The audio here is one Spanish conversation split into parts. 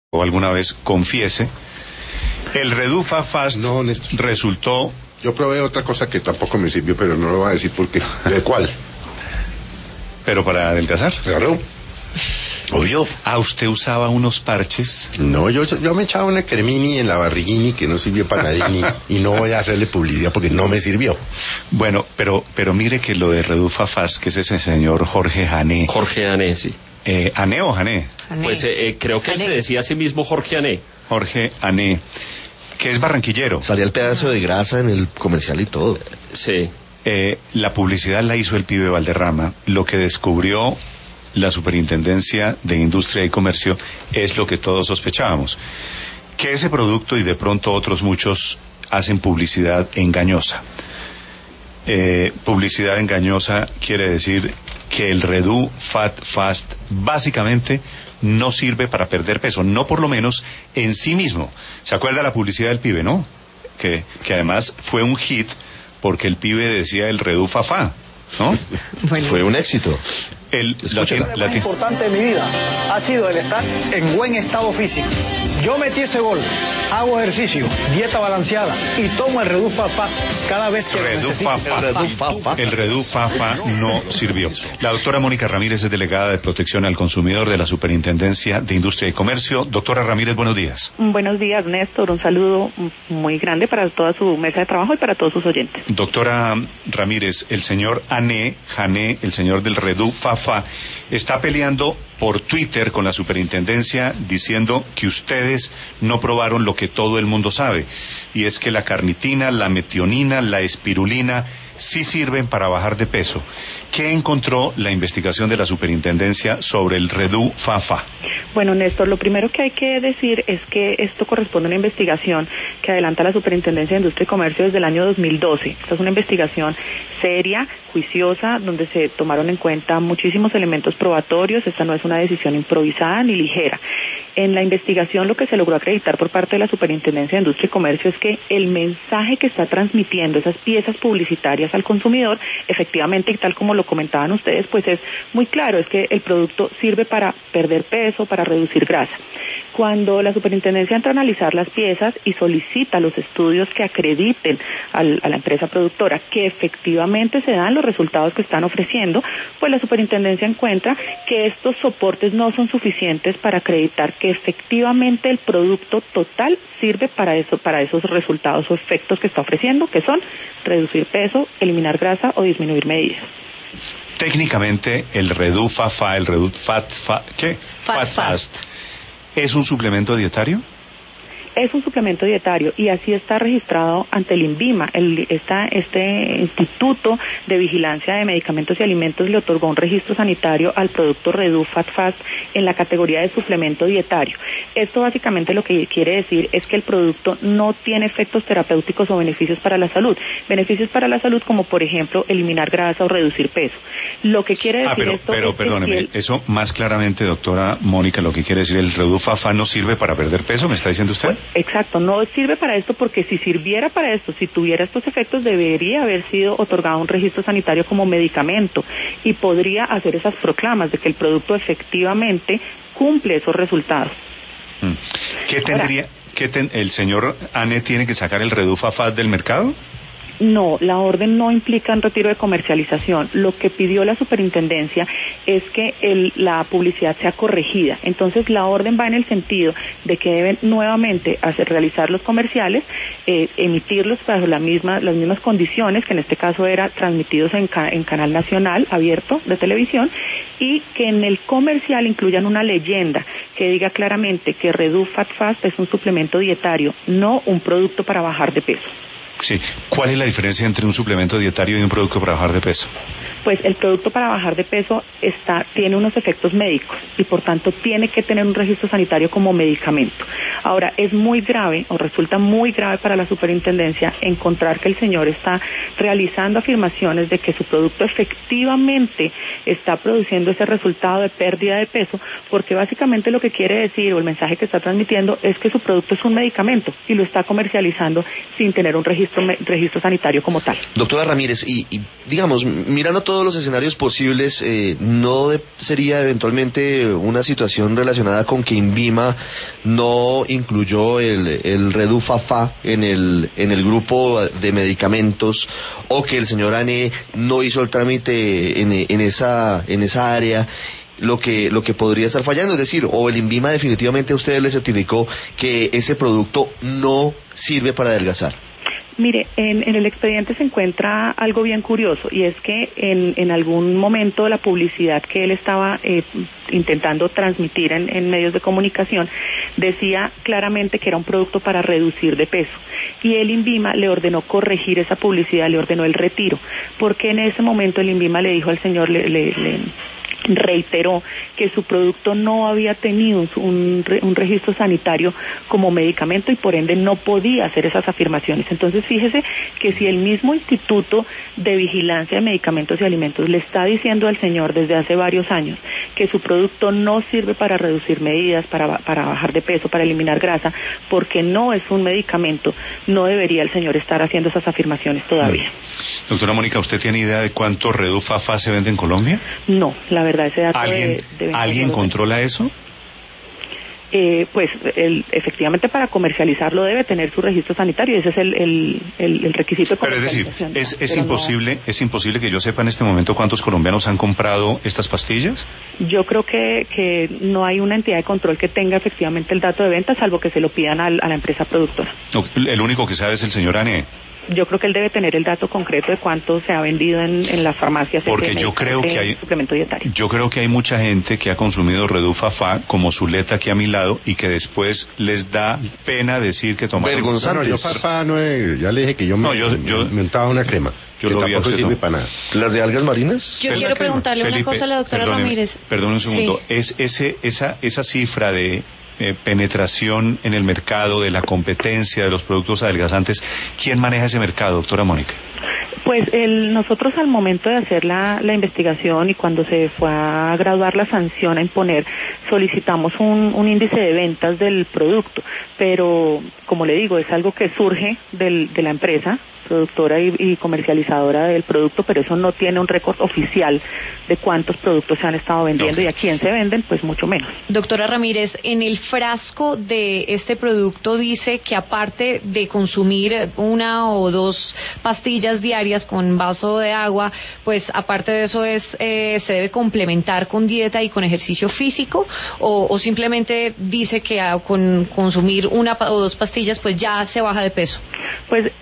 o alguna vez, confiese, el Redufa Fast No, Néstor. resultó... Yo probé otra cosa que tampoco me sirvió, pero no lo voy a decir porque... ¿De cuál? ¿Pero para adelgazar? Claro. Obvio. Ah, usted usaba unos parches. No, yo me echaba una cremini en la barriguini que no sirvió para nadie y no voy a hacerle publicidad porque no me sirvió. Bueno, pero mire que lo de Redufa Fast, que es ese señor Jorge Jané. Jorge Ané, sí. ¿Ané o Jané? Pues creo que él se decía a sí mismo Jorge Ané. Jorge Ané, que es barranquillero. Salía el pedazo de grasa en el comercial y todo. Sí. La publicidad la hizo el pibe Valderrama. Lo que descubrió la Superintendencia de Industria y Comercio es lo que todos sospechábamos, que ese producto y de pronto otros muchos hacen publicidad engañosa. Publicidad engañosa quiere decir que el Redu Fat Fast básicamente no sirve para perder peso, no por lo menos en sí mismo. ¿Se acuerda la publicidad del pibe, no? Que además fue un hit porque el pibe decía el Redu Fafá, ¿no? Bueno. Fue un éxito. Lo más importante de mi vida ha sido el estar en buen estado físico. Yo metí ese gol, hago ejercicio, dieta balanceada y tomo el Redu Fafá cada vez que lo necesito. El Redu Fafá no sirvió. La doctora Mónica Ramírez es delegada de Protección al Consumidor de la Superintendencia de Industria y Comercio. Doctora Ramírez, buenos días. Buenos días, Néstor. Un saludo muy grande para toda su mesa de trabajo y para todos sus oyentes. Doctora Ramírez, el señor Jané, el señor del Redu Fafá, está peleando por Twitter con la superintendencia diciendo que ustedes no probaron lo que todo el mundo sabe, y es que la carnitina, la metionina, la espirulina sí sirven para bajar de peso. ¿Qué encontró la investigación de la superintendencia sobre el Redu Fafá? Bueno, Néstor, lo primero que hay que decir es que esto corresponde a una investigación que adelanta la Superintendencia de Industria y Comercio desde el año 2012. Esta es una investigación seria, juiciosa, donde se tomaron en cuenta muchísimos elementos probatorios. Esta no es una decisión improvisada ni ligera. En la investigación lo que se logró acreditar por parte de la Superintendencia de Industria y Comercio es que el mensaje que está transmitiendo esas piezas publicitarias al consumidor, efectivamente, y tal como lo comentaban ustedes, pues es muy claro, es que el producto sirve para perder peso, para reducir grasa. Cuando la superintendencia entra a analizar las piezas y solicita los estudios que acrediten a la empresa productora que efectivamente se dan los resultados que están ofreciendo, pues la superintendencia encuentra que estos soportes no son suficientes para acreditar que efectivamente el producto total sirve para esos resultados o efectos que está ofreciendo, que son reducir peso, eliminar grasa o disminuir medidas. Técnicamente, el Redu Fafá, el Redu Fat Fast, ¿es un suplemento dietario? Es un suplemento dietario y así está registrado ante el INVIMA. Este Instituto de Vigilancia de Medicamentos y Alimentos le otorgó un registro sanitario al producto Redu Fat Fast en la categoría de suplemento dietario. Esto básicamente lo que quiere decir es que el producto no tiene efectos terapéuticos o beneficios para la salud. Beneficios para la salud como, por ejemplo, eliminar grasa o reducir peso. Lo que quiere decir pero perdóneme, eso más claramente, doctora Mónica, lo que quiere decir el Redu Fafá no sirve para perder peso, ¿me está diciendo usted? Exacto, no sirve para esto porque si sirviera para esto, si tuviera estos efectos, debería haber sido otorgado un registro sanitario como medicamento y podría hacer esas proclamas de que el producto efectivamente cumple esos resultados. ¿El señor Ané tiene que sacar el Redu Fafá del mercado? No, la orden no implica un retiro de comercialización. Lo que pidió la superintendencia es que la publicidad sea corregida. Entonces la orden va en el sentido de que deben nuevamente realizar los comerciales, emitirlos bajo las mismas condiciones, que en este caso era transmitidos en canal nacional abierto de televisión, y que en el comercial incluyan una leyenda que diga claramente que Redu Fat Fast es un suplemento dietario, no un producto para bajar de peso. Sí. ¿Cuál es la diferencia entre un suplemento dietario y un producto para bajar de peso? Pues el producto para bajar de peso tiene unos efectos médicos y por tanto tiene que tener un registro sanitario como medicamento. Ahora, es muy grave, o resulta muy grave para la superintendencia, encontrar que el señor está realizando afirmaciones de que su producto efectivamente está produciendo ese resultado de pérdida de peso, porque básicamente lo que quiere decir, o el mensaje que está transmitiendo, es que su producto es un medicamento y lo está comercializando sin tener un registro sanitario como tal. Doctora Ramírez, y digamos, mirando todos los escenarios posibles, ¿no sería eventualmente una situación relacionada con que INVIMA no incluyó el Redufafa en el grupo de medicamentos, o que el señor Ané no hizo el trámite en esa área? Lo que podría estar fallando, es decir, o el INVIMA definitivamente a ustedes les certificó que ese producto no sirve para adelgazar. Mire, en el expediente se encuentra algo bien curioso, y es que en algún momento la publicidad que él estaba intentando transmitir en medios de comunicación decía claramente que era un producto para reducir de peso, y el INVIMA le ordenó corregir esa publicidad, le ordenó el retiro, porque en ese momento el INVIMA le dijo al señor, le reiteró que su producto no había tenido un registro sanitario como medicamento y por ende no podía hacer esas afirmaciones. Entonces fíjese que si el mismo Instituto de Vigilancia de Medicamentos y Alimentos le está diciendo al señor desde hace varios años que su producto no sirve para reducir medidas, para bajar de peso, para eliminar grasa, porque no es un medicamento, no debería el señor estar haciendo esas afirmaciones todavía. Doctora Mónica, ¿usted tiene idea de cuánto Redufafa se vende en Colombia? No, la verdad, ese dato ¿Alguien controla eso? Pues efectivamente para comercializarlo debe tener su registro sanitario, ese es el requisito de comercialización. Pero es decir, es imposible que yo sepa en este momento cuántos colombianos han comprado estas pastillas. Yo creo que no hay una entidad de control que tenga efectivamente el dato de venta, salvo que se lo pidan a la empresa productora. El único que sabe es el señor Ané. Yo creo que él debe tener el dato concreto de cuánto se ha vendido en las farmacias. Porque yo creo que hay suplemento dietario. Yo creo que hay mucha gente que ha consumido Redufafa, como Zuleta aquí a mi lado, y que después les da pena decir que tomaron. Vergonzantes. No, yo Fafa ya le dije que yo me untaba una crema. Yo que lo vi tampoco sirve para nada. ¿Las de algas marinas? Yo quiero preguntarle una cosa a la doctora Ramírez. Perdón un segundo. Sí. Esa cifra de penetración en el mercado, de la competencia de los productos adelgazantes, ¿quién maneja ese mercado, doctora Mónica? Pues nosotros al momento de hacer la investigación y cuando se fue a graduar la sanción a imponer, solicitamos un índice de ventas del producto, pero como le digo, es algo que surge de la empresa productora y comercializadora del producto, pero eso no tiene un récord oficial de cuántos productos se han estado vendiendo y a quién se venden, pues mucho menos. Doctora Ramírez, en el frasco de este producto dice que aparte de consumir 1 o 2 pastillas diarias con vaso de agua, pues aparte de eso se debe complementar con dieta y con ejercicio físico, o simplemente dice que con consumir 1 o 2 pastillas pues ya se baja de peso. Pues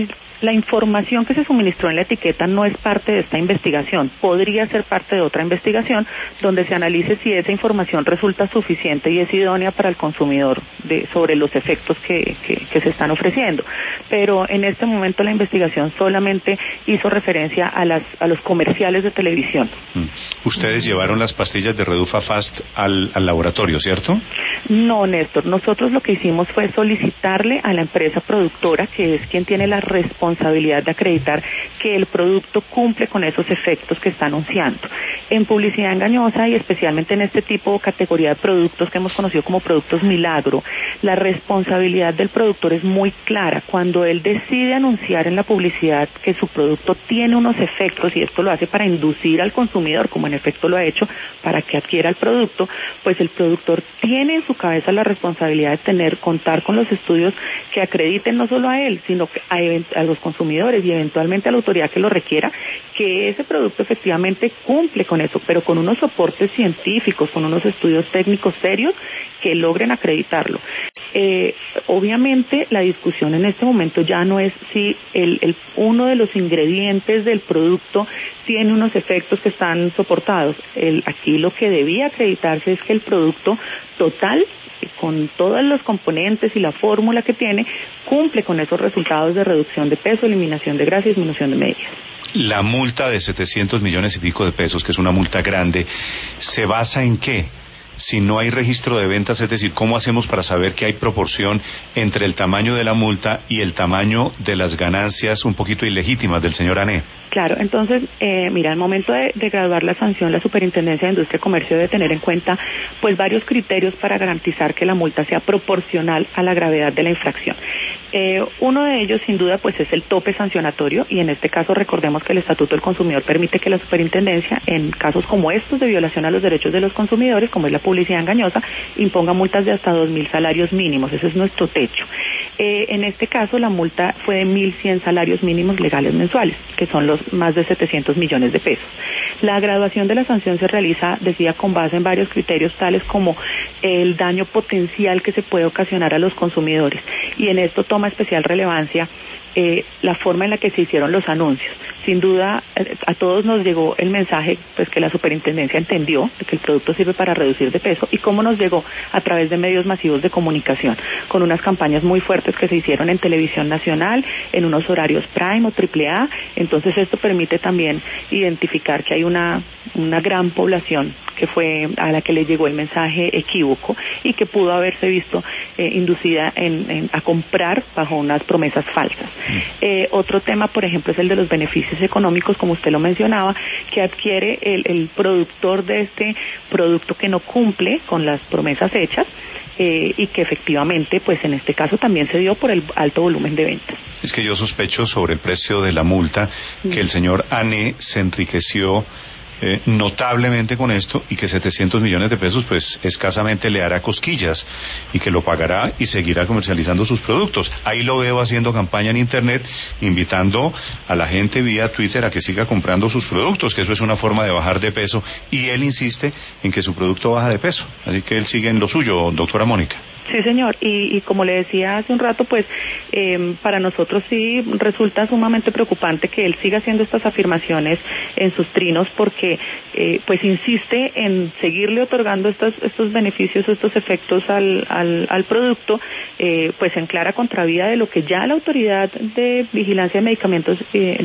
la información que se suministró en la etiqueta no es parte de esta investigación. Podría ser parte de otra investigación donde se analice si esa información resulta suficiente y es idónea para el consumidor sobre los efectos que se están ofreciendo. Pero en este momento la investigación solamente hizo referencia a los comerciales de televisión. Ustedes llevaron las pastillas de Redufafast al laboratorio, ¿cierto? No, Néstor. Nosotros lo que hicimos fue solicitarle a la empresa productora, que es quien tiene la responsabilidad de acreditar que el producto cumple con esos efectos que está anunciando. En publicidad engañosa y especialmente en este tipo de categoría de productos que hemos conocido como productos milagro, la responsabilidad del productor es muy clara. Cuando él decide anunciar en la publicidad que su producto tiene unos efectos, y esto lo hace para inducir al consumidor, como en efecto lo ha hecho, para que adquiera el producto, pues el productor tiene en su cabeza la responsabilidad de contar con los estudios que acrediten no solo a él, sino a los consumidores y eventualmente a la autoridad que lo requiera, que ese producto efectivamente cumple con eso, pero con unos soportes científicos, con unos estudios técnicos serios que logren acreditarlo. Obviamente la discusión en este momento ya no es si uno de los ingredientes del producto tiene unos efectos que están soportados. Aquí lo que debía acreditarse es que el producto total, con todos los componentes y la fórmula que tiene, cumple con esos resultados de reducción de peso, eliminación de grasa y disminución de medidas. La multa de 700 millones y pico de pesos, que es una multa grande, ¿se basa en qué? si no hay registro de ventas? Es decir, ¿cómo hacemos para saber que hay proporción entre el tamaño de la multa y el tamaño de las ganancias un poquito ilegítimas del señor Ané? Claro, entonces, mira, al momento de graduar la sanción, la Superintendencia de Industria y Comercio debe tener en cuenta pues varios criterios para garantizar que la multa sea proporcional a la gravedad de la infracción. Uno de ellos, sin duda, pues es el tope sancionatorio, y en este caso recordemos que el Estatuto del Consumidor permite que la Superintendencia, en casos como estos de violación a los derechos de los consumidores, como es la publicidad engañosa, imponga multas de hasta 2.000 salarios mínimos. Ese es nuestro techo. En este caso, la multa fue de 1.100 salarios mínimos legales mensuales, que son los más de 700 millones de pesos. La graduación de la sanción se realiza, decía, con base en varios criterios tales como el daño potencial que se puede ocasionar a los consumidores, y en esto toma especial relevancia la forma en la que se hicieron los anuncios. Sin duda, a todos nos llegó el mensaje pues que la Superintendencia entendió de que el producto sirve para reducir de peso, y cómo nos llegó a través de medios masivos de comunicación, con unas campañas muy fuertes que se hicieron en televisión nacional, en unos horarios prime o AAA. Entonces esto permite también identificar que hay una gran población que fue a la que le llegó el mensaje equívoco y que pudo haberse visto inducida a comprar bajo unas promesas falsas. Otro tema, por ejemplo, es el de los beneficios económicos, como usted lo mencionaba, que adquiere el productor de este producto que no cumple con las promesas hechas, y que efectivamente, pues en este caso también se dio por el alto volumen de ventas. Es que yo sospecho sobre el precio de la multa que el señor Ané se enriqueció notablemente con esto, y que 700 millones de pesos pues escasamente le hará cosquillas, y que lo pagará y seguirá comercializando sus productos. Ahí lo veo haciendo campaña en internet, invitando a la gente vía Twitter a que siga comprando sus productos, que eso es una forma de bajar de peso, y él insiste en que su producto baja de peso, así que él sigue en lo suyo, doctora Mónica. Sí, señor, y como le decía hace un rato, pues para nosotros sí resulta sumamente preocupante que él siga haciendo estas afirmaciones en sus trinos, porque pues insiste en seguirle otorgando estos beneficios, estos efectos al producto, pues en clara contravía de lo que ya la Autoridad de Vigilancia de Medicamentos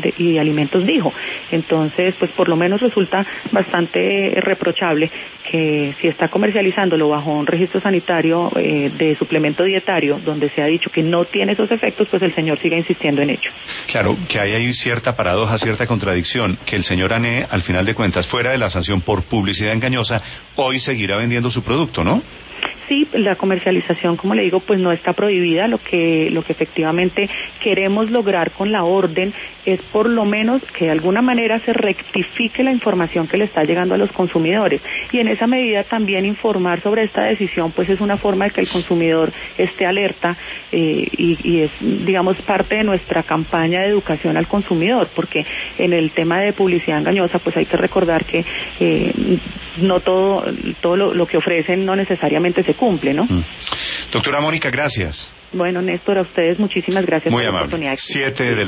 y Alimentos dijo. Entonces, pues por lo menos resulta bastante reprochable que si está comercializándolo bajo un registro sanitario de suplemento dietario, donde se ha dicho que no tiene esos efectos, pues el señor siga insistiendo en ello. Claro, que hay cierta paradoja, cierta contradicción, que el señor Ané, al final de cuentas, fuera de la sanción por publicidad engañosa, hoy seguirá vendiendo su producto, ¿no? Sí, la comercialización, como le digo, pues no está prohibida. Lo que efectivamente queremos lograr con la orden es por lo menos que de alguna manera se rectifique la información que le está llegando a los consumidores, y en esa medida también informar sobre esta decisión, pues es una forma de que el consumidor esté alerta, y es, digamos, parte de nuestra campaña de educación al consumidor, porque en el tema de publicidad engañosa pues hay que recordar que no todo lo que ofrecen no necesariamente se cumple, ¿no? Doctora Mónica, gracias. Bueno, Néstor, a ustedes muchísimas gracias por la amable. oportunidad. 7 de la